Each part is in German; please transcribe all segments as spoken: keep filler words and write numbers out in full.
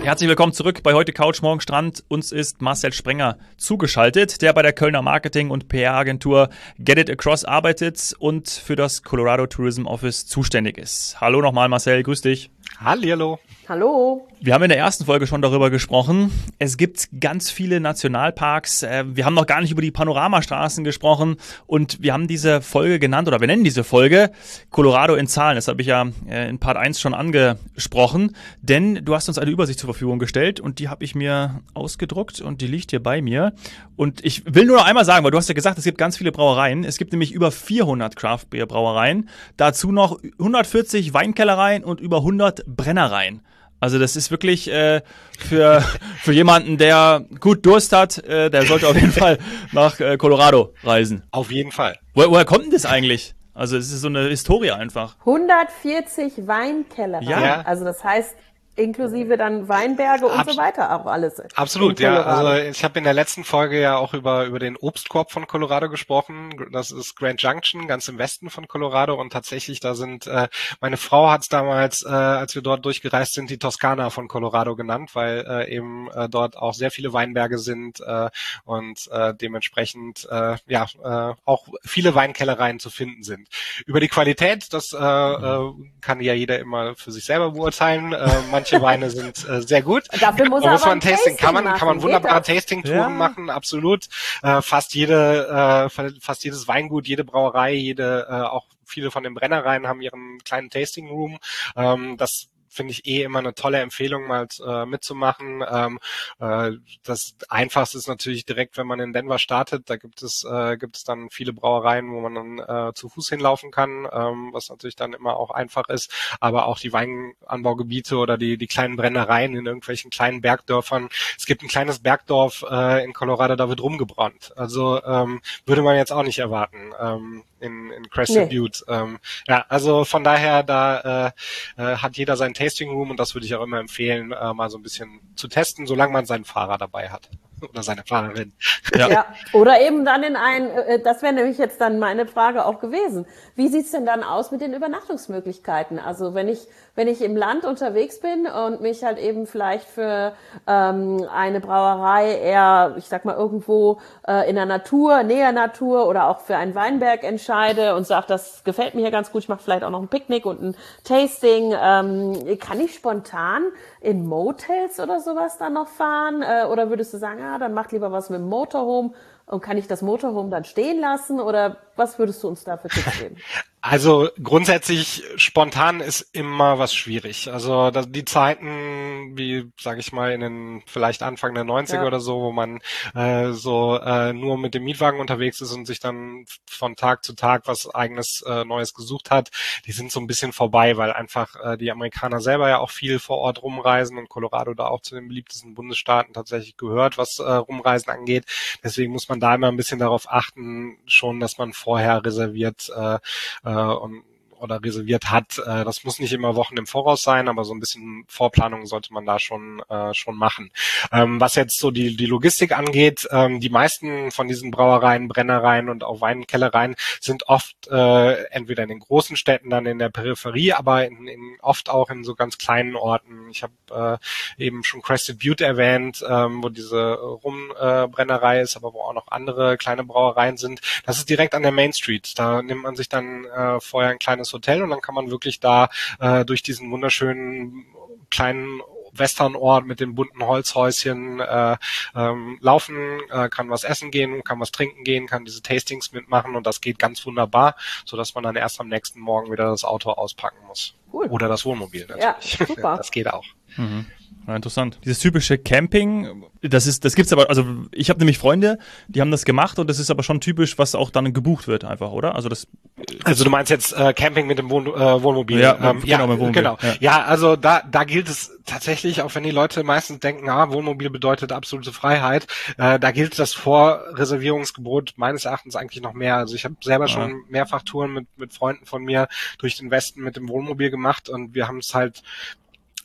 Herzlich willkommen zurück bei Heute Couch, morgen Strand. Uns ist Marcel Sprenger zugeschaltet, der bei der Kölner Marketing- und P R-Agentur Get It Across arbeitet und für das Colorado Tourism Office zuständig ist. Hallo nochmal Marcel, grüß dich. Hallihallo. Hallo. Wir haben in der ersten Folge schon darüber gesprochen. Es gibt ganz viele Nationalparks. Wir haben noch gar nicht über die Panoramastraßen gesprochen und wir haben diese Folge genannt, oder wir nennen diese Folge Colorado in Zahlen. Das habe ich ja in Part eins schon angesprochen, denn du hast uns eine Übersicht zur Verfügung gestellt und die habe ich mir ausgedruckt und die liegt hier bei mir. Und ich will nur noch einmal sagen, weil du hast ja gesagt, es gibt ganz viele Brauereien. Es gibt nämlich über vierhundert Craft-Bier-Brauereien, dazu noch hundertvierzig Weinkellereien und über hundert Brennereien. Also das ist wirklich äh, für für jemanden, der gut Durst hat, äh, der sollte auf jeden Fall nach äh, Colorado reisen. Auf jeden Fall. Wo, woher kommt denn das eigentlich? Also es ist so eine Historie einfach. hundertvierzig Weinkellereien. Ja. Also das heißt inklusive dann Weinberge und Abs- so weiter auch alles. Absolut, ja. Also ich habe in der letzten Folge ja auch über über den Obstkorb von Colorado gesprochen. Das ist Grand Junction, ganz im Westen von Colorado. Und tatsächlich, da sind, äh, meine Frau hat es damals, äh, als wir dort durchgereist sind, die Toskana von Colorado genannt, weil äh, eben äh, dort auch sehr viele Weinberge sind äh, und äh, dementsprechend äh, ja äh, auch viele Weinkellereien zu finden sind. Über die Qualität, das äh, äh, kann ja jeder immer für sich selber beurteilen. Äh, manche Weine sind äh, sehr gut. Dafür muss, muss aber man ein Tasting, kann man, machen. kann man wunderbare Geht das? Tasting-Touren Ja. machen, absolut. Äh, fast jede, äh, fast jedes Weingut, jede Brauerei, jede, äh, auch viele von den Brennereien haben ihren kleinen Tasting-Room. Ähm, das finde ich eh immer eine tolle Empfehlung, mal äh, mitzumachen. Ähm, äh, das Einfachste ist natürlich direkt, wenn man in Denver startet. Da gibt es äh, gibt es dann viele Brauereien, wo man dann äh, zu Fuß hinlaufen kann, ähm, was natürlich dann immer auch einfach ist. Aber auch die Weinanbaugebiete oder die die kleinen Brennereien in irgendwelchen kleinen Bergdörfern. Es gibt ein kleines Bergdorf äh, in Colorado, da wird rumgebrannt. Also ähm, würde man jetzt auch nicht erwarten ähm, in, in Crested Nee. Butte. Ähm, ja, also von daher, da äh, äh, hat jeder sein Tasting Room und das würde ich auch immer empfehlen, äh, mal so ein bisschen zu testen, solange man seinen Fahrer dabei hat oder seine Fahrerin. Ja. Ja, oder eben dann in ein, äh, das wäre nämlich jetzt dann meine Frage auch gewesen. Wie sieht's denn dann aus mit den Übernachtungsmöglichkeiten? Also wenn ich wenn ich im Land unterwegs bin und mich halt eben vielleicht für ähm, eine Brauerei eher, ich sag mal irgendwo äh, in der Natur, näher Natur oder auch für einen Weinberg entscheide und sage, das gefällt mir hier ganz gut, ich mache vielleicht auch noch ein Picknick und ein Tasting, ähm, kann ich spontan in Motels oder sowas dann noch fahren? Äh, oder würdest du sagen, ah, dann macht lieber was mit dem Motorhome und kann ich das Motorhome dann stehen lassen? Oder was würdest du uns da für Tipps geben? Also grundsätzlich spontan ist immer was schwierig. Also das, die Zeiten, wie sage ich mal in den vielleicht Anfang der neunziger Ja. oder so, wo man äh, so äh, nur mit dem Mietwagen unterwegs ist und sich dann von Tag zu Tag was eigenes äh, Neues gesucht hat, die sind so ein bisschen vorbei, weil einfach äh, die Amerikaner selber ja auch viel vor Ort rumreisen und Colorado da auch zu den beliebtesten Bundesstaaten tatsächlich gehört, was äh, Rumreisen angeht. Deswegen muss man da immer ein bisschen darauf achten, schon, dass man vorher reserviert äh, äh, und oder reserviert hat. Äh, das muss nicht immer Wochen im Voraus sein, aber so ein bisschen Vorplanung sollte man da schon äh, schon machen. Ähm, was jetzt so die die Logistik angeht, ähm, die meisten von diesen Brauereien, Brennereien und auch Weinkellereien sind oft äh, entweder in den großen Städten, dann in der Peripherie, aber in, in, oft auch in so ganz kleinen Orten. Ich habe äh, eben schon Crested Butte erwähnt, ähm, wo diese Rumbrennerei äh, ist, aber wo auch noch andere kleine Brauereien sind. Das ist direkt an der Main Street. Da nimmt man sich dann äh, vorher ein kleines Hotel und dann kann man wirklich da äh, durch diesen wunderschönen kleinen Westernort mit den bunten Holzhäuschen äh, ähm, laufen, äh, kann was essen gehen, kann was trinken gehen, kann diese Tastings mitmachen und das geht ganz wunderbar, sodass man dann erst am nächsten Morgen wieder das Auto auspacken muss. Cool. Oder das Wohnmobil natürlich. Ja, super. Das geht auch. Mhm. Ja, interessant. Dieses typische Camping, das ist, das gibt's aber, also ich habe nämlich Freunde, die haben das gemacht und das ist aber schon typisch, was auch dann gebucht wird einfach, oder? Also das. Also du meinst jetzt äh, Camping mit dem Wohn äh, Wohnmobil? Ja, ähm, genau, ja, mit Wohnmobil. genau. Ja. Ja, also da da gilt es tatsächlich, auch wenn die Leute meistens denken, ah, Wohnmobil bedeutet absolute Freiheit, äh, da gilt das Vorreservierungsgebot meines Erachtens eigentlich noch mehr. Also ich habe selber Ja. schon mehrfach Touren mit mit Freunden von mir durch den Westen mit dem Wohnmobil gemacht und wir haben es halt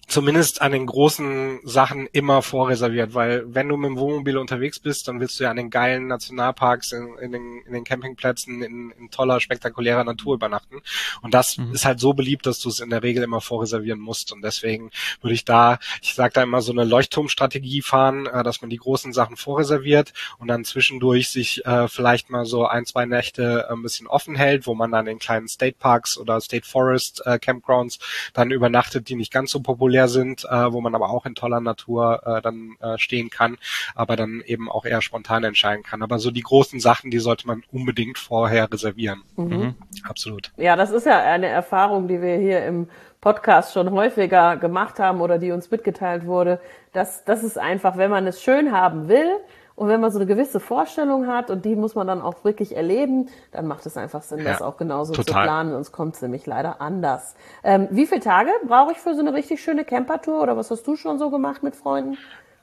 zumindest an den großen Sachen immer vorreserviert, weil wenn du mit dem Wohnmobil unterwegs bist, dann willst du ja an den geilen Nationalparks, in, in, den, in den Campingplätzen, in, in toller, spektakulärer Natur übernachten. Und das mhm. ist halt so beliebt, dass du es in der Regel immer vorreservieren musst. Und deswegen würde ich da, ich sage da immer so eine Leuchtturmstrategie fahren, äh, dass man die großen Sachen vorreserviert und dann zwischendurch sich äh, vielleicht mal so ein, zwei Nächte ein bisschen offen hält, wo man dann in kleinen State Parks oder State Forest äh, Campgrounds dann übernachtet, die nicht ganz so populär sind, äh, wo man aber auch in toller Natur äh, dann äh, stehen kann, aber dann eben auch eher spontan entscheiden kann. Aber so die großen Sachen, die sollte man unbedingt vorher reservieren. Mhm. Absolut. Ja, das ist ja eine Erfahrung, die wir hier im Podcast schon häufiger gemacht haben oder die uns mitgeteilt wurde, dass das ist einfach, wenn man es schön haben will, und wenn man so eine gewisse Vorstellung hat und die muss man dann auch wirklich erleben, dann macht es einfach Sinn, ja, das auch genauso total zu planen, sonst kommt es nämlich leider anders. Ähm, wie viele Tage brauche ich für so eine richtig schöne Campertour oder was hast du schon so gemacht mit Freunden?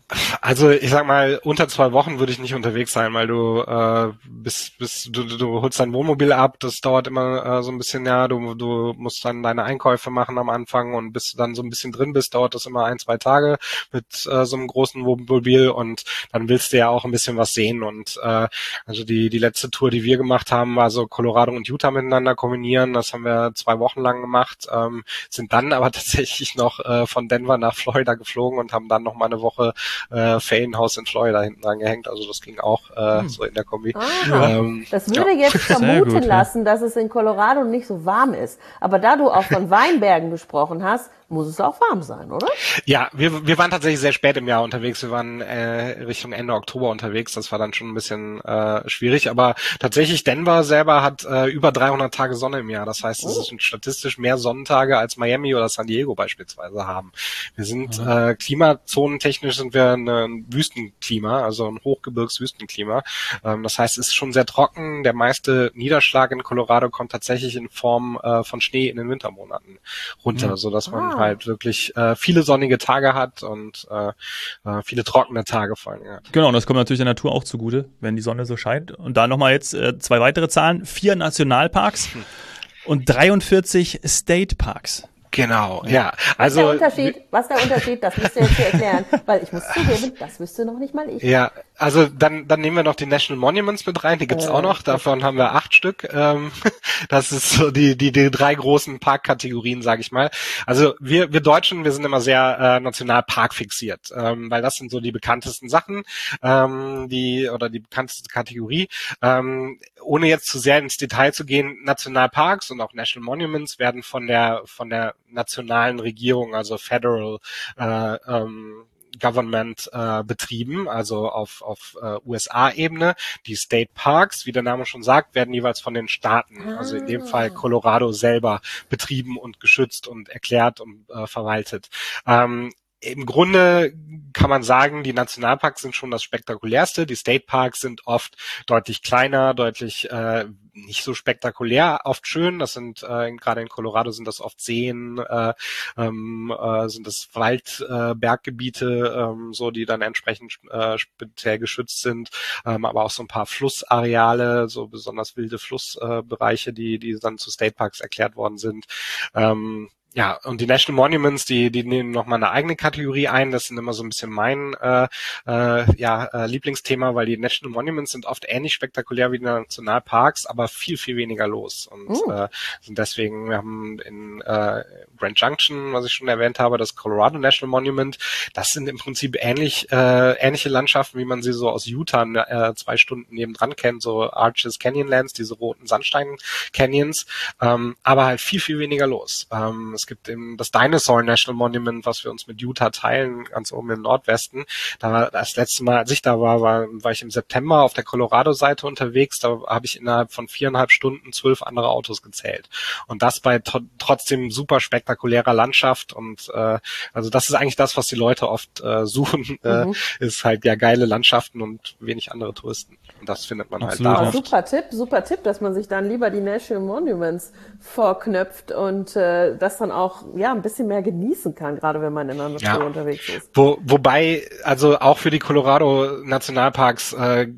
Also ich sag mal, unter zwei Wochen würde ich nicht unterwegs sein, weil du äh, bis bis du, du holst dein Wohnmobil ab, das dauert immer äh, so ein bisschen, ja, du du musst dann deine Einkäufe machen am Anfang und bis du dann so ein bisschen drin bist, dauert das immer ein, zwei Tage mit äh, so einem großen Wohnmobil und dann willst du ja auch ein bisschen was sehen und äh, also die die letzte Tour, die wir gemacht haben, war so Colorado und Utah miteinander kombinieren, das haben wir zwei Wochen lang gemacht, ähm, sind dann aber tatsächlich noch äh, von Denver nach Florida geflogen und haben dann noch mal eine Woche Äh, Ferienhaus in Florida hinten dran gehängt, also das ging auch äh, hm. so in der Kombi. Ähm, das würde ja. jetzt vermuten gut, lassen, ja. dass es in Colorado nicht so warm ist. Aber da du auch von Weinbergen gesprochen hast, muss es auch warm sein, oder? Ja, wir wir waren tatsächlich sehr spät im Jahr unterwegs. Wir waren äh, Richtung Ende Oktober unterwegs. Das war dann schon ein bisschen äh, schwierig. Aber tatsächlich Denver selber hat äh, über dreihundert Tage Sonne im Jahr. Das heißt, es oh. sind statistisch mehr Sonnentage als Miami oder San Diego beispielsweise haben. Wir sind mhm. äh, klimazonentechnisch sind wir ein Wüstenklima, also ein Hochgebirgswüstenklima. Ähm, das heißt, es ist schon sehr trocken. Der meiste Niederschlag in Colorado kommt tatsächlich in Form äh, von Schnee in den Wintermonaten runter, mhm. so dass man ah. halt wirklich äh, viele sonnige Tage hat und äh, äh, viele trockene Tage vor allem hat. Genau, und das kommt natürlich der Natur auch zugute, wenn die Sonne so scheint. Und da nochmal jetzt äh, zwei weitere Zahlen. Vier Nationalparks hm. und dreiundvierzig State Parks. Genau, ja. Also was ist der Unterschied? Was ist der Unterschied? Das müsst ihr jetzt hier erklären, weil ich muss zugeben, das wüsste noch nicht mal ich. Ja, also dann dann nehmen wir noch die National Monuments mit rein, die gibt's äh, auch noch. Davon haben wir acht Stück. Ähm, das ist so die die die drei großen Parkkategorien, sage ich mal. Also wir wir Deutschen, wir sind immer sehr äh, Nationalpark fixiert, ähm, weil das sind so die bekanntesten Sachen, ähm, die oder die bekannteste Kategorie. Ähm, ohne jetzt zu sehr ins Detail zu gehen, Nationalparks und auch National Monuments werden von der von der nationalen Regierung, also Federal äh, ähm, Government äh, betrieben, also auf auf äh, U S A-Ebene. Die State Parks, wie der Name schon sagt, werden jeweils von den Staaten, ah. also in dem Fall Colorado selber, betrieben und geschützt und erklärt und äh, verwaltet. Ähm, Im Grunde kann man sagen, die Nationalparks sind schon das Spektakulärste. Die State Parks sind oft deutlich kleiner, deutlich äh, nicht so spektakulär, oft schön. Das sind äh, gerade in Colorado sind das oft Seen, äh, ähm, äh, sind das Waldberggebiete, äh, Berggebiete, ähm, so die dann entsprechend äh, speziell geschützt sind, ähm, aber auch so ein paar Flussareale, so besonders wilde Flussbereiche, äh, die die dann zu State Parks erklärt worden sind. Ähm, Ja, und die National Monuments, die die nehmen nochmal eine eigene Kategorie ein. Das sind immer so ein bisschen mein äh, äh, ja äh, Lieblingsthema, weil die National Monuments sind oft ähnlich spektakulär wie die Nationalparks, aber viel, viel weniger los. Und uh. äh, sind deswegen, wir haben in äh, Grand Junction, was ich schon erwähnt habe, das Colorado National Monument. Das sind im Prinzip ähnlich äh, ähnliche Landschaften, wie man sie so aus Utah äh, zwei Stunden nebendran kennt, so Arches Canyonlands, diese roten Sandstein-Canyons, ähm, aber halt viel, viel weniger los. Ähm, Es gibt eben das Dinosaur National Monument, was wir uns mit Utah teilen, ganz oben im Nordwesten. Da war das letzte Mal, als ich da war, war, war ich im September auf der Colorado-Seite unterwegs. Da habe ich innerhalb von viereinhalb Stunden zwölf andere Autos gezählt. Und das bei to- trotzdem super spektakulärer Landschaft. Und äh, also das ist eigentlich das, was die Leute oft äh, suchen, äh, mhm. ist halt ja geile Landschaften und wenig andere Touristen. Und das findet man Absolut. halt da. Super Tipp, super Tipp, dass man sich dann lieber die National Monuments vorknöpft und äh, das dann auch ja ein bisschen mehr genießen kann, gerade wenn man in einer Natur ja. unterwegs ist. Wo, wobei, also auch für die Colorado Nationalparks äh,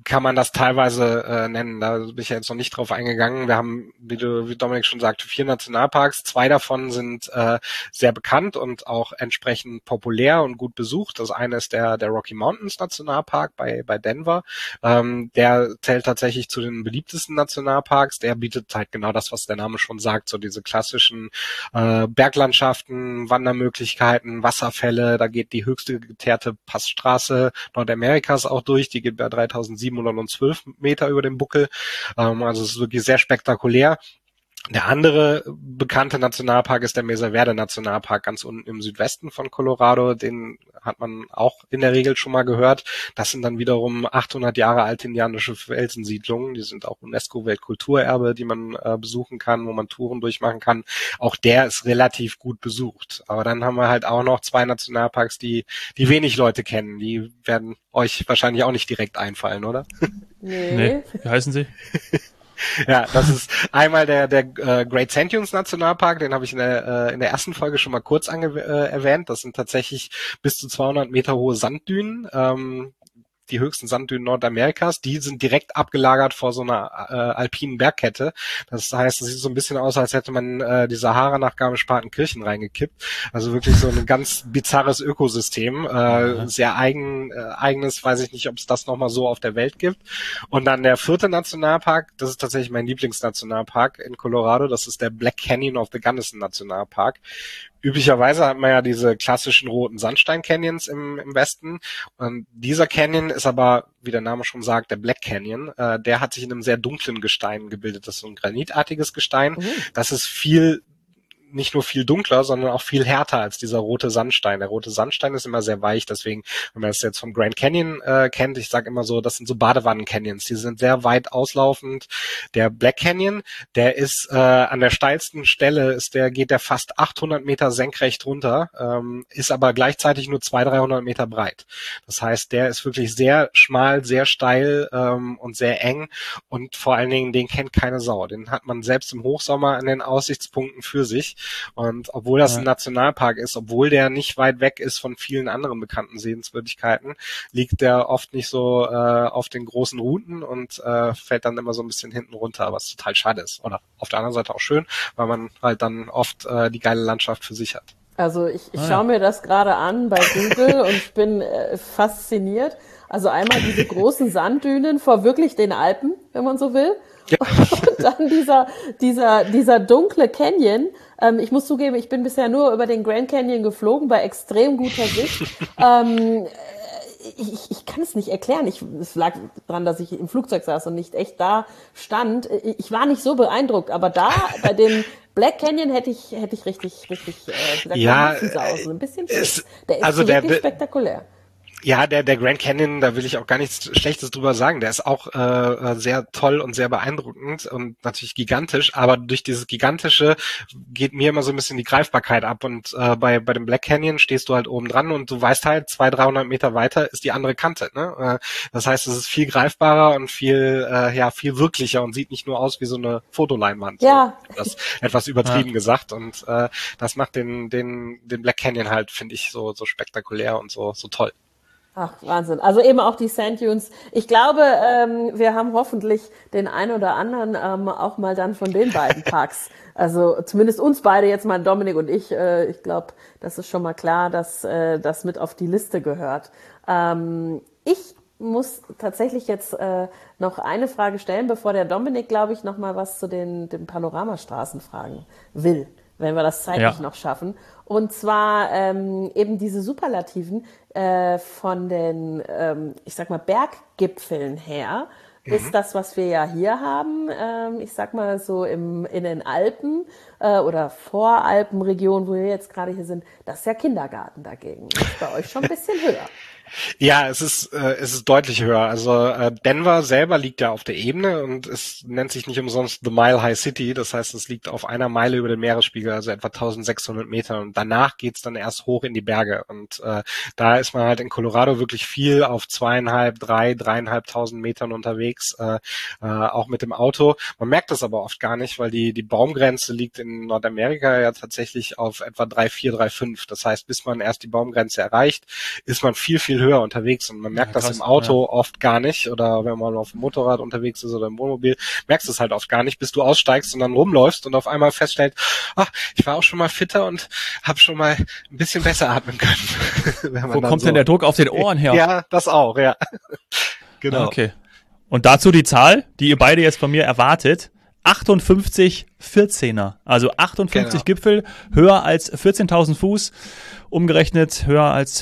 kann man das teilweise äh, nennen. Da bin ich ja jetzt noch nicht drauf eingegangen. Wir haben, wie du, wie Dominik schon sagte, vier Nationalparks. Zwei davon sind äh, sehr bekannt und auch entsprechend populär und gut besucht. Das eine ist der der Rocky Mountains Nationalpark bei bei Denver. Ähm, der zählt tatsächlich zu den beliebtesten Nationalparks. Der bietet halt genau das, was der Name schon sagt, so diese klassischen äh, Berglandschaften, Wandermöglichkeiten, Wasserfälle. Da geht die höchste geteerte Passstraße Nordamerikas auch durch. Die geht bei dreitausendsiebenhundertzwölf Meter über dem Buckel. Ähm, also es ist wirklich sehr spektakulär. Der andere bekannte Nationalpark ist der Mesa Verde Nationalpark ganz unten im Südwesten von Colorado. Den hat man auch in der Regel schon mal gehört. Das sind dann wiederum achthundert Jahre alte indianische Felsensiedlungen. Die sind auch UNESCO-Weltkulturerbe, die man äh, besuchen kann, wo man Touren durchmachen kann. Auch der ist relativ gut besucht. Aber dann haben wir halt auch noch zwei Nationalparks, die die wenig Leute kennen. Die werden euch wahrscheinlich auch nicht direkt einfallen, oder? Nee. Nee, wie heißen sie? Ja, das ist einmal der der äh, Great Sand Dunes Nationalpark, den habe ich in der äh, in der ersten Folge schon mal kurz ange äh, erwähnt. Das sind tatsächlich bis zu zweihundert Meter hohe Sanddünen. Ähm, die höchsten Sanddünen Nordamerikas, die sind direkt abgelagert vor so einer äh, alpinen Bergkette. Das heißt, es sieht so ein bisschen aus, als hätte man äh, die Sahara nach Garmisch-Partenkirchen reingekippt. Also wirklich so ein ganz bizarres Ökosystem. Äh, sehr eigen, äh, eigenes, weiß ich nicht, ob es das nochmal so auf der Welt gibt. Und dann der vierte Nationalpark, das ist tatsächlich mein Lieblingsnationalpark in Colorado, das ist der Black Canyon of the Gunnison Nationalpark. Üblicherweise hat man ja diese klassischen roten Sandstein-Canyons im, im Westen. Und dieser Canyon ist aber, wie der Name schon sagt, der Black Canyon. Äh, der hat sich in einem sehr dunklen Gestein gebildet. Das ist so ein granitartiges Gestein. Mhm. Das ist viel nicht nur viel dunkler, sondern auch viel härter als dieser rote Sandstein. Der rote Sandstein ist immer sehr weich, deswegen, wenn man das jetzt vom Grand Canyon äh, kennt, ich sage immer so, das sind so Badewannen-Canyons, die sind sehr weit auslaufend. Der Black Canyon, der ist äh, an der steilsten Stelle, ist der geht der fast achthundert Meter senkrecht runter, ähm, ist aber gleichzeitig nur zweihundert, dreihundert Meter breit. Das heißt, der ist wirklich sehr schmal, sehr steil ähm, und sehr eng und vor allen Dingen, den kennt keine Sau. Den hat man selbst im Hochsommer an den Aussichtspunkten für sich. Und obwohl das ja. ein Nationalpark ist, obwohl der nicht weit weg ist von vielen anderen bekannten Sehenswürdigkeiten, liegt der oft nicht so äh, auf den großen Routen und äh, fällt dann immer so ein bisschen hinten runter, was total schade ist. Oder auf der anderen Seite auch schön, weil man halt dann oft äh, die geile Landschaft für sich hat. Also ich, ich ah, schaue mir das gerade an bei Google und ich bin äh, fasziniert. Also einmal diese großen Sanddünen vor wirklich den Alpen, wenn man so will. Ja. Und dann dieser, dieser, dieser dunkle Canyon. Ähm, ich muss zugeben, ich bin bisher nur über den Grand Canyon geflogen, bei extrem guter Sicht. ähm, ich, ich kann es nicht erklären. Ich, es lag daran, dass ich im Flugzeug saß und nicht echt da stand. Ich war nicht so beeindruckt, aber da, bei dem Black Canyon hätte ich, hätte ich richtig, richtig, äh, gesagt, ja, aus. Ein bisschen ist, der ist also so der, wirklich spektakulär. Ja, der der Grand Canyon, da will ich auch gar nichts Schlechtes drüber sagen. Der ist auch äh, sehr toll und sehr beeindruckend und natürlich gigantisch. Aber durch dieses Gigantische geht mir immer so ein bisschen die Greifbarkeit ab. Und äh, bei bei dem Black Canyon stehst du halt oben dran und du weißt halt, zweihundert, dreihundert Meter weiter ist die andere Kante. Ne? Äh, das heißt, es ist viel greifbarer und viel äh, ja viel wirklicher und sieht nicht nur aus wie so eine Fotoleinwand. Ja. So, etwas, etwas übertrieben ja. gesagt. Und äh, das macht den den den Black Canyon halt, finde ich, so so spektakulär und so so toll. Ach, Wahnsinn. Also eben auch die Sand Dunes. Ich glaube, ähm, wir haben hoffentlich den einen oder anderen ähm, auch mal dann von den beiden Parks. Also zumindest uns beide jetzt mal, Dominik und ich. Äh, ich glaube, das ist schon mal klar, dass äh, das mit auf die Liste gehört. Ähm, ich muss tatsächlich jetzt äh, noch eine Frage stellen, bevor der Dominik, glaube ich, noch mal was zu den, den Panoramastraßen fragen will, wenn wir das zeitlich ja. noch schaffen. Und zwar ähm, eben diese Superlativen äh, von den, ähm, ich sag mal, Berggipfeln her, mhm. ist das, was wir ja hier haben, ähm, ich sag mal so im, in den Alpen äh, oder Voralpenregion, wo wir jetzt gerade hier sind, das ist ja Kindergarten dagegen. Das ist bei euch schon ein bisschen höher. Ja, es ist äh, es ist deutlich höher. Also äh, Denver selber liegt ja auf der Ebene und es nennt sich nicht umsonst The Mile High City. Das heißt, es liegt auf einer Meile über dem Meeresspiegel, also etwa eintausendsechshundert Meter. Und danach geht's dann erst hoch in die Berge. Und äh, da ist man halt in Colorado wirklich viel auf zweieinhalb, drei, dreieinhalbtausend Metern unterwegs, äh, äh, auch mit dem Auto. Man merkt das aber oft gar nicht, weil die die Baumgrenze liegt in Nordamerika ja tatsächlich auf etwa drei Komma vier, drei Komma fünf. Das heißt, bis man erst die Baumgrenze erreicht, ist man viel viel viel höher unterwegs und man merkt ja, krass, das im Auto ja. oft gar nicht oder wenn man auf dem Motorrad unterwegs ist oder im Wohnmobil, merkst du es halt oft gar nicht, bis du aussteigst und dann rumläufst und auf einmal feststellst, ach, ich war auch schon mal fitter und habe schon mal ein bisschen besser atmen können. Wo kommt so, denn der Druck auf den Ohren her? Ja, das auch, ja. Genau. Okay. Und dazu die Zahl, die ihr beide jetzt von mir erwartet, achtundfünfzig vierzehner, also achtundfünfzig genau. Gipfel, höher als vierzehntausend Fuß, umgerechnet höher als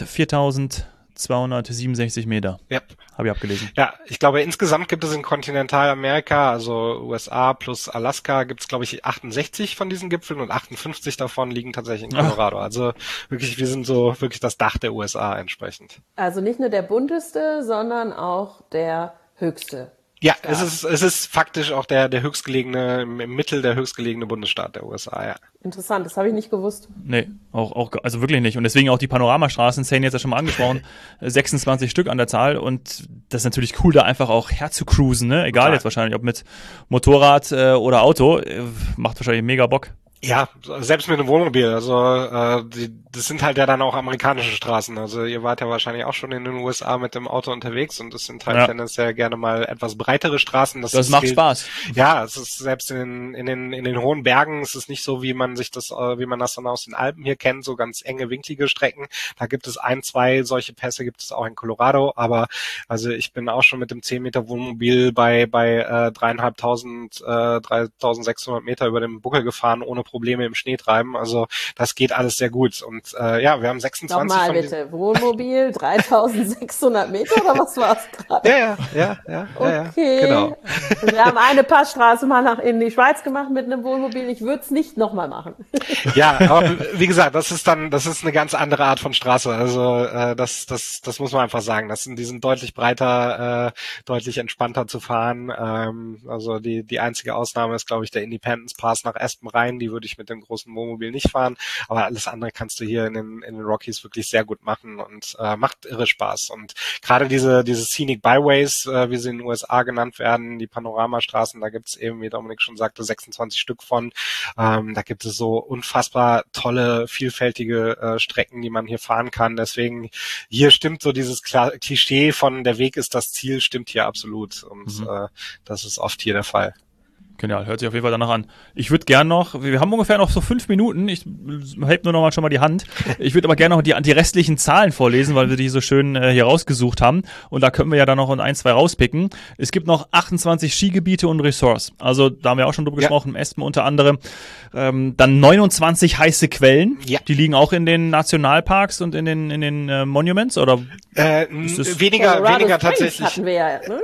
viertausendzweihundertsiebenundsechzig Meter. Ja. Habe ich abgelesen. Ja, ich glaube, insgesamt gibt es in Kontinentalamerika, also U S A plus Alaska, gibt es, glaube ich, achtundsechzig von diesen Gipfeln und achtundfünfzig davon liegen tatsächlich in Colorado. Ach. Also wirklich, wir sind so wirklich das Dach der U S A entsprechend. Also nicht nur der bunteste, sondern auch der höchste. Ja, Staat. es ist es ist faktisch auch der der höchstgelegene, im Mittel der höchstgelegene Bundesstaat der U S A, ja. Interessant, das habe ich nicht gewusst. Nee, auch, auch, also wirklich nicht. Und deswegen auch die Panoramastraßen, Zane jetzt ja schon mal angesprochen, sechsundzwanzig Stück an der Zahl. Und das ist natürlich cool, da einfach auch herzukruisen, ne? Egal Total. Jetzt wahrscheinlich, ob mit Motorrad äh, oder Auto, äh, macht wahrscheinlich mega Bock. Ja, selbst mit einem Wohnmobil. Also äh, die, das sind halt ja dann auch amerikanische Straßen. Also ihr wart ja wahrscheinlich auch schon in den U S A mit dem Auto unterwegs und das sind halt ja. tendenziell gerne mal etwas breitere Straßen. Das, das macht gilt, Spaß. Ja, es ist selbst in den, in den in den hohen Bergen, es ist nicht so, wie man sich das, wie man das dann aus den Alpen hier kennt, so ganz enge, winklige Strecken. Da gibt es ein, zwei solche Pässe gibt es auch in Colorado. Aber also ich bin auch schon mit dem zehn Meter Wohnmobil bei bei äh, dreieinhalbtausend, äh, dreitausendsechshundert Meter über dem Buckel gefahren, ohne Probleme im Schnee treiben. Also das geht alles sehr gut. Und äh, ja, wir haben sechsundzwanzig Nochmal bitte, Wohnmobil, dreitausendsechshundert Meter oder was war es gerade? Ja, ja, ja, ja. Okay. Ja, genau. Wir haben eine Passstraße mal nach in die Schweiz gemacht mit einem Wohnmobil. Ich würde es nicht nochmal machen. Ja, aber wie gesagt, das ist dann, das ist eine ganz andere Art von Straße. Also äh, das, das, das muss man einfach sagen. Das sind, die sind deutlich breiter, äh, deutlich entspannter zu fahren. Ähm, also die, die einzige Ausnahme ist, glaube ich, der Independence Pass nach Aspen rein. Die würde ich mit dem großen Wohnmobil nicht fahren, aber alles andere kannst du hier in den, in den Rockies wirklich sehr gut machen und äh, macht irre Spaß. Und gerade diese diese Scenic Byways, äh, wie sie in den U S A genannt werden, die Panoramastraßen, da gibt es eben, wie Dominik schon sagte, sechsundzwanzig Stück von. Ähm, da gibt es so unfassbar tolle, vielfältige äh, Strecken, die man hier fahren kann. Deswegen, hier stimmt so dieses Kla- Klischee von der Weg ist das Ziel, stimmt hier absolut. Und mhm. äh, das ist oft hier der Fall. Genial, hört sich auf jeden Fall danach an. Ich würde gern noch, wir haben ungefähr noch so fünf Minuten, ich heb nur noch mal schon mal die Hand. Ich würde aber gerne noch die, die restlichen Zahlen vorlesen, weil wir die so schön äh, hier rausgesucht haben. Und da können wir ja dann noch ein, zwei rauspicken. Es gibt noch achtundzwanzig Skigebiete und Resorts. Also da haben wir auch schon drüber ja. gesprochen, im Espen unter anderem. Ähm, dann neunundzwanzig heiße Quellen. Ja. Die liegen auch in den Nationalparks und in den, in den äh, Monuments, oder? Äh, weniger, Colorado weniger Springs tatsächlich. Hatten wir ja, ne?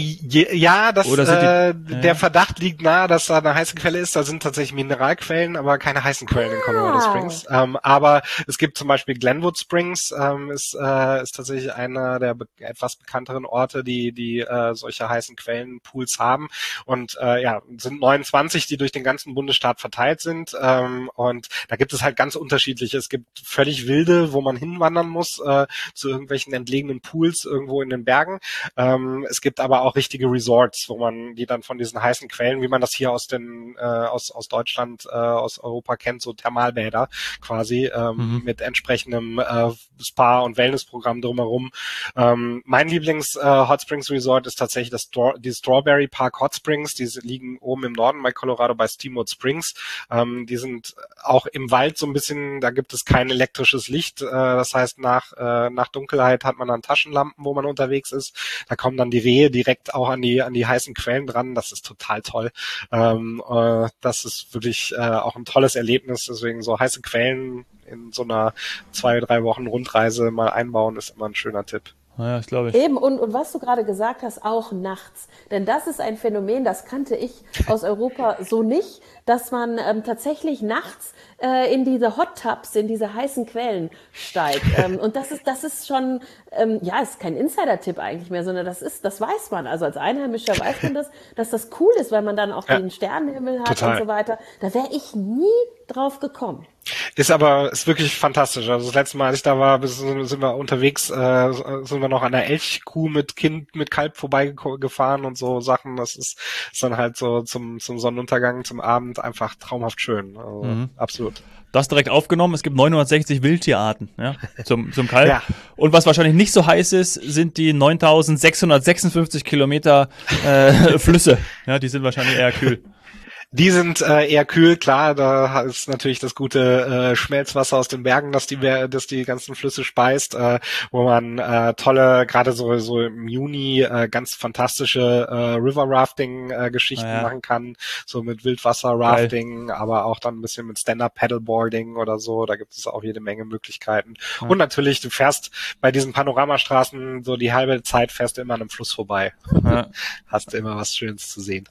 Ja, das, die, äh, ja. der Verdacht liegt nahe, dass da eine heiße Quelle ist. Da sind tatsächlich Mineralquellen, aber keine heißen Quellen in Colorado Ah. Springs. Ähm, aber es gibt zum Beispiel Glenwood Springs, ähm, ist, äh, ist tatsächlich einer der be- etwas bekannteren Orte, die die äh, solche heißen Quellenpools haben. Und äh, ja, sind neunundzwanzig, die durch den ganzen Bundesstaat verteilt sind. Ähm, und da gibt es halt ganz unterschiedliche. Es gibt völlig wilde, wo man hinwandern muss, äh, zu irgendwelchen entlegenen Pools irgendwo in den Bergen. Ähm, es gibt aber auch richtige Resorts, wo man die dann von diesen heißen Quellen, wie man das hier aus den äh, aus aus Deutschland, äh, aus Europa kennt, so Thermalbäder quasi ähm, mhm. mit entsprechendem äh, Spa- und Wellnessprogramm drumherum. Ähm, mein Lieblings äh, Hot Springs Resort ist tatsächlich das Stra- die Strawberry Park Hot Springs. Die liegen oben im Norden bei Colorado bei Steamboat Springs. Ähm, die sind auch im Wald so ein bisschen, da gibt es kein elektrisches Licht. Äh, das heißt, nach äh, nach Dunkelheit hat man dann Taschenlampen, wo man unterwegs ist. Da kommen dann die Rehe direkt auch an die an die heißen Quellen dran. Das ist total toll. Ähm, äh, das ist wirklich äh, auch ein tolles Erlebnis. Deswegen so heiße Quellen in so einer zwei, drei Wochen Rundreise mal einbauen, ist immer ein schöner Tipp. Ja, das glaube ich. Eben, und, und was du gerade gesagt hast, auch nachts. Denn das ist ein Phänomen, das kannte ich aus Europa so nicht, dass man ähm, tatsächlich nachts äh, in diese Hot Tubs, in diese heißen Quellen steigt. Ähm, und das ist, das ist schon, ähm, ja, ist kein Insider-Tipp eigentlich mehr, sondern das ist, das weiß man. Also als Einheimischer weiß man das, dass das cool ist, weil man dann auch ja. den Sternenhimmel hat Total. Und so weiter. Da wäre ich nie drauf gekommen. Ist aber, ist wirklich fantastisch. Also das letzte Mal, als ich da war, sind wir unterwegs, äh, sind wir noch an der Elchkuh mit Kind, mit Kalb vorbeigefahren und so Sachen. Das ist, ist dann halt so zum, zum Sonnenuntergang, zum Abend einfach traumhaft schön. Also mhm. absolut. Das direkt aufgenommen. Es gibt neunhundertsechzig Wildtierarten, ja, zum, zum Kalb. Ja. Und was wahrscheinlich nicht so heiß ist, sind die neuntausendsechshundertsechsundfünfzig Kilometer äh, Flüsse. Ja, die sind wahrscheinlich eher kühl. Die sind äh, eher kühl, klar, da ist natürlich das gute äh, Schmelzwasser aus den Bergen, das die das die ganzen Flüsse speist, äh, wo man äh, tolle, gerade so so im Juni äh, ganz fantastische äh, River Rafting äh, Geschichten ah, ja. machen kann, so mit Wildwasser Rafting, Geil. aber auch dann ein bisschen mit Stand-up Paddleboarding oder so, da gibt es auch jede Menge Möglichkeiten. Ja. Und natürlich, du fährst bei diesen Panoramastraßen so die halbe Zeit fährst du immer an einem Fluss vorbei. Ja. Hast du immer was Schönes zu sehen.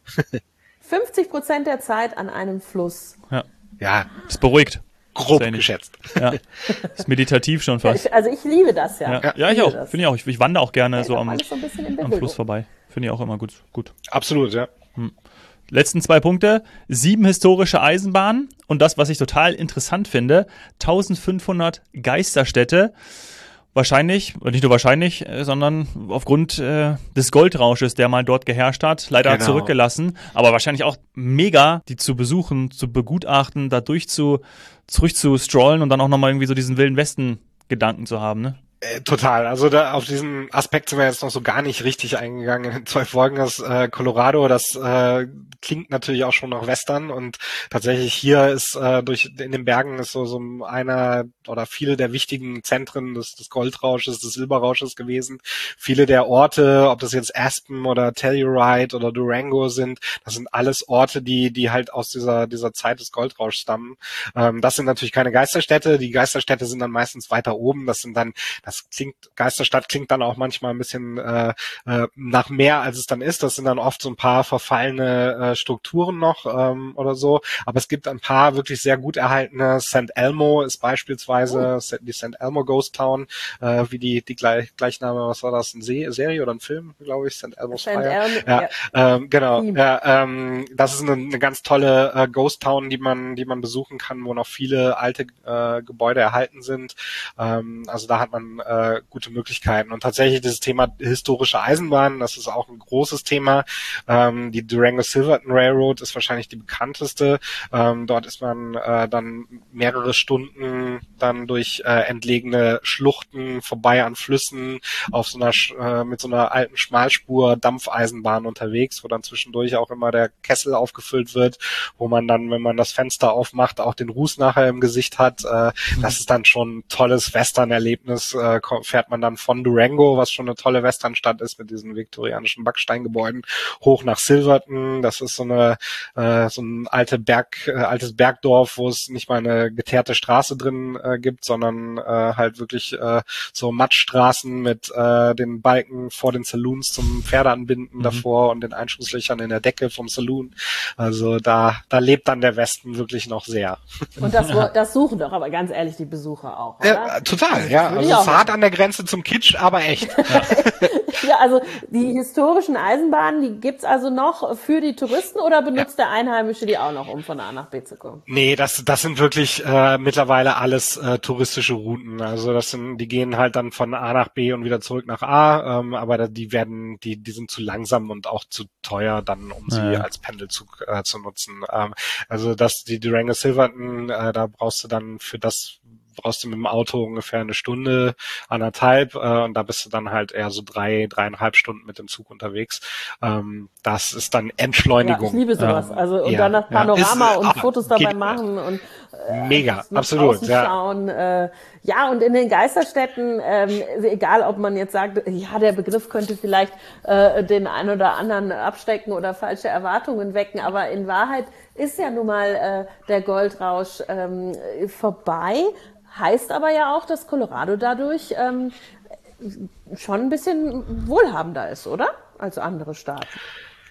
fünfzig Prozent der Zeit an einem Fluss. Ja. Ja. Ist beruhigt. Grob geschätzt. Ja. Ist meditativ schon fast. Ja, ich, also ich liebe das ja. Ja, ja, ja ich auch. Finde ich auch. Ich, ich wandere auch gerne ja, so, am, so am Fluss vorbei. Finde ich auch immer gut. gut. Absolut, ja. Hm. Letzten zwei Punkte. Sieben historische Eisenbahnen und das, was ich total interessant finde, eintausendfünfhundert Geisterstädte. Wahrscheinlich, nicht nur wahrscheinlich, sondern aufgrund äh, des Goldrausches, der mal dort geherrscht hat, leider genau. zurückgelassen. Aber wahrscheinlich auch mega, die zu besuchen, zu begutachten, da durch zu, zurück zu strollen und dann auch nochmal irgendwie so diesen Wilden Westen-Gedanken zu haben, ne? Äh, total. Also da auf diesen Aspekt sind wir jetzt noch so gar nicht richtig eingegangen in zwei Folgen. Das äh, Colorado, das äh, klingt natürlich auch schon nach Western und tatsächlich hier ist äh, durch in den Bergen ist so so einer oder viele der wichtigen Zentren des, des Goldrausches, des Silberrausches gewesen. Viele der Orte, ob das jetzt Aspen oder Telluride oder Durango sind, das sind alles Orte, die die halt aus dieser dieser Zeit des Goldrauschs stammen. Ähm, das sind natürlich keine Geisterstädte. Die Geisterstädte sind dann meistens weiter oben. Das sind dann Das klingt, Geisterstadt klingt dann auch manchmal ein bisschen äh, äh, nach mehr, als es dann ist. Das sind dann oft so ein paar verfallene äh, Strukturen noch ähm, oder so. Aber es gibt ein paar wirklich sehr gut erhaltene. Saint Elmo ist beispielsweise oh. die Saint Elmo Ghost Town, äh, wie die die gleich, Gleichname, was war das, eine Se- Serie oder ein Film, glaube ich, Saint Elmo's Fire. Elmo, ja, ja. Ähm, genau. Ja, ähm, das ist eine, eine ganz tolle äh, Ghost Town, die man die man besuchen kann, wo noch viele alte äh, Gebäude erhalten sind. Ähm, also da hat man äh, gute Möglichkeiten. Und tatsächlich dieses Thema historische Eisenbahn, das ist auch ein großes Thema. Ähm, die Durango-Silverton Railroad ist wahrscheinlich die bekannteste. Ähm, dort ist man äh, dann mehrere Stunden dann durch äh, entlegene Schluchten vorbei an Flüssen auf so einer äh, mit so einer alten Schmalspur Dampfeisenbahn unterwegs, wo dann zwischendurch auch immer der Kessel aufgefüllt wird, wo man dann, wenn man das Fenster aufmacht, auch den Ruß nachher im Gesicht hat. Äh, das ist dann schon ein tolles Western-Erlebnis. Äh, fährt man dann von Durango, was schon eine tolle Westernstadt ist mit diesen viktorianischen Backsteingebäuden, hoch nach Silverton. Das ist so eine äh, so ein alte Berg, äh, altes Bergdorf, wo es nicht mal eine geteerte Straße drin äh, gibt, sondern äh, halt wirklich äh, so Matschstraßen mit äh, den Balken vor den Saloons zum Pferdeanbinden mhm. davor und den Einschusslöchern in der Decke vom Saloon. Also da da lebt dann der Westen wirklich noch sehr. Und das, das suchen doch aber ganz ehrlich die Besucher auch, oder? Ja, total, ja. Also es hart an der Grenze zum Kitsch, aber echt. Ja. Ja, also die historischen Eisenbahnen, die gibt's also noch für die Touristen oder benutzt ja. der Einheimische die auch noch, um von A nach B zu kommen? Nee, das das sind wirklich äh, mittlerweile alles äh, touristische Routen. Also das sind, die gehen halt dann von A nach B und wieder zurück nach A, ähm, aber die werden, die die sind zu langsam und auch zu teuer dann, um sie ja. als Pendelzug äh, zu nutzen. Ähm, also das die Durango Silverton, äh, da brauchst du dann für das brauchst du mit dem Auto ungefähr eine Stunde, anderthalb, äh, und da bist du dann halt eher so drei, dreieinhalb Stunden mit dem Zug unterwegs. Ähm, das ist dann Entschleunigung. Ja, ich liebe sowas. Ja. Also und ja, dann das Panorama ja. ist, und ah, Fotos dabei machen und äh, mega, absolut. Ja. Schauen. Äh, ja, und in den Geisterstädten, ähm, egal ob man jetzt sagt, ja, der Begriff könnte vielleicht äh, den einen oder anderen abstecken oder falsche Erwartungen wecken, aber in Wahrheit ist ja nun mal äh, der Goldrausch ähm, vorbei. Heißt aber ja auch, dass Colorado dadurch ähm, schon ein bisschen wohlhabender ist, oder? Als andere Staaten.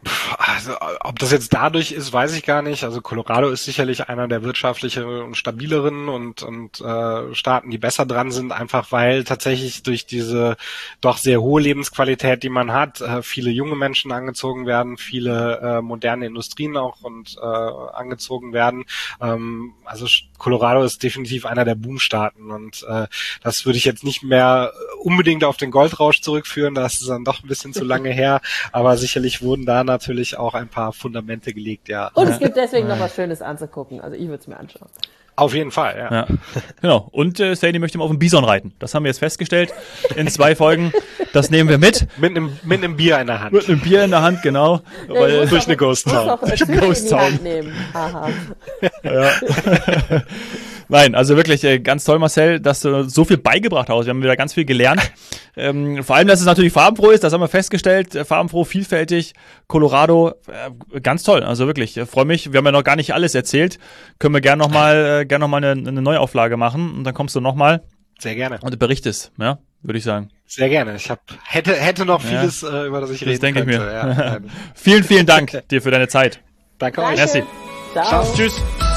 Also, ob das jetzt dadurch ist, weiß ich gar nicht. Also Colorado ist sicherlich einer der wirtschaftlicheren und stabileren und, und äh, Staaten, die besser dran sind, einfach weil tatsächlich durch diese doch sehr hohe Lebensqualität, die man hat, äh, viele junge Menschen angezogen werden, viele äh, moderne Industrien auch und äh, angezogen werden. Ähm, also Colorado ist definitiv einer der Boomstaaten und äh, das würde ich jetzt nicht mehr unbedingt auf den Goldrausch zurückführen, das ist dann doch ein bisschen zu lange her, aber sicherlich wurden da natürlich auch ein paar Fundamente gelegt, ja. Und es gibt deswegen noch was Schönes anzugucken. Also ich würde es mir anschauen. Auf jeden Fall, ja. ja. Genau. Und äh, Sadie möchte mal auf dem Bison reiten. Das haben wir jetzt festgestellt in zwei Folgen. Das nehmen wir mit. Mit einem, mit einem Bier in der Hand. Mit einem Bier in der Hand, genau. Ja, weil, durch eine Ghost Town. Durch eine Ghost Town. Nehmen. Aha. Ja. Nein, also wirklich äh, ganz toll, Marcel, dass du so viel beigebracht hast. Wir haben wieder ganz viel gelernt. Ähm, vor allem, dass es natürlich farbenfroh ist, das haben wir festgestellt. Äh, farbenfroh, vielfältig, Colorado, äh, ganz toll. Also wirklich, äh, freue mich. Wir haben ja noch gar nicht alles erzählt. Können wir gerne nochmal äh, gern noch mal eine, eine Neuauflage machen und dann kommst du nochmal. Sehr gerne. Und berichtest, ja, würde ich sagen. Sehr gerne. Ich hab, hätte, hätte noch vieles, ja. äh, über das ich reden das denke könnte. ich mir. Ja, vielen, vielen Dank dir für deine Zeit. Danke euch. Merci. Ciao. Ciao. Tschüss.